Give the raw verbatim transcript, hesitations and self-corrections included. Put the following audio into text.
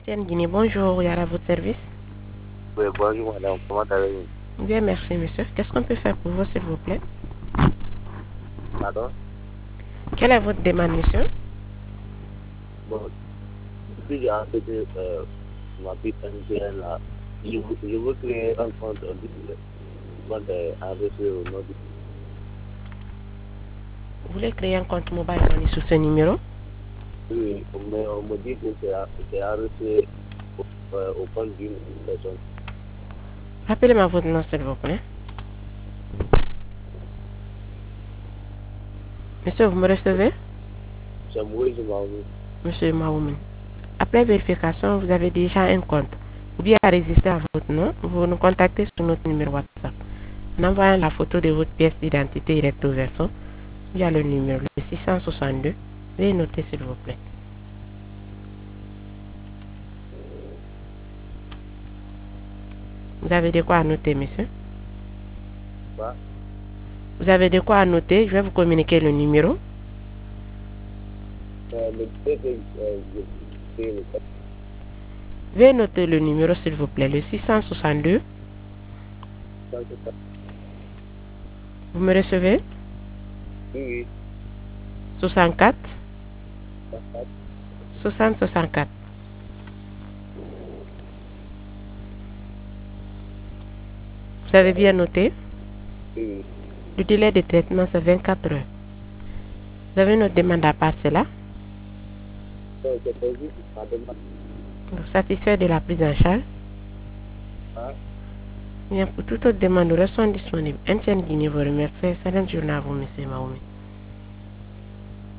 Tiens, Guinée, bonjour, Yara, à votre service. Oui, bonjour madame, comment allez-vous? Bien, merci, monsieur. Qu'est-ce qu'on peut faire pour vous, s'il vous plaît? Pardon? Quelle est votre demande, monsieur? Bon, depuis j'ai enregistré euh, ma petite M T N là, je veux, je veux créer un compte en ligne, compte enregistré au nom du... Vous voulez créer un compte mobile money sur ce numéro? Oui, mais on me dit que c'est c'est enregistré au, euh, au compte d'une personne. Rappelez-moi votre nom, s'il vous plaît. Monsieur, vous me recevez? C'est Moïse Maoumi. Monsieur Maoumen. Après vérification, vous avez déjà un compte. Ou bien résister à votre nom, vous nous contactez sur notre numéro WhatsApp. En envoyant la photo de votre pièce d'identité recto verso via le numéro le six cent soixante-deux. Veuillez noter, s'il vous plaît. Vous avez de quoi noter, monsieur? Quoi? Vous avez de quoi noter? Je vais vous communiquer le numéro. Euh, le fait que euh, je crée le compte, Veuillez noter le numéro, s'il vous plaît, le six cent soixante-deux. ça, c'est ça. Vous me recevez? Oui, oui, soixante-quatre, ça, ça, soixante, soixante-quatre. Vous avez bien noté? oui, oui. Le délai de traitement, c'est vingt-quatre heures. Vous avez une autre demande à part cela? Donc, c'est prévu ma demande. Vous satisfait de la prise en charge? Hein? Bien, pour toute autre demande, nous restons disponibles. Etienne Guinée vous remercie. Excellente journée à vous, monsieur Maoumi.